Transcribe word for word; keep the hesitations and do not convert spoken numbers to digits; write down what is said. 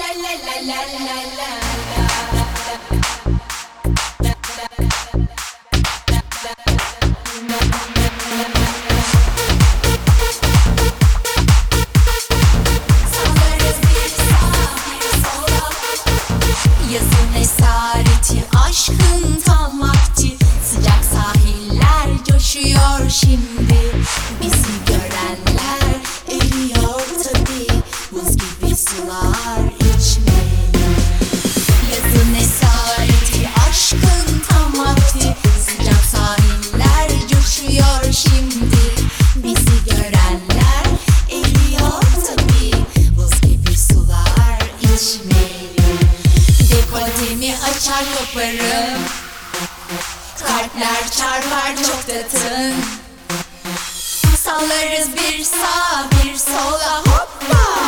Yazın esareti, aşkın tam vakti. Sıcak sahiller coşuyor şimdi. Bizi görenler eriyor tabii. Buz gibi sular içmeli. Yazın esareti, aşkın tam vakti. Sıcak sahiller coşuyor şimdi. Bizi görenler eriyor tabii. Buz gibi sular içmeli. Dekoltemi açar koparım, kalpler çarpar çok tatın. Sallarız bir sağa bir sola hoppa.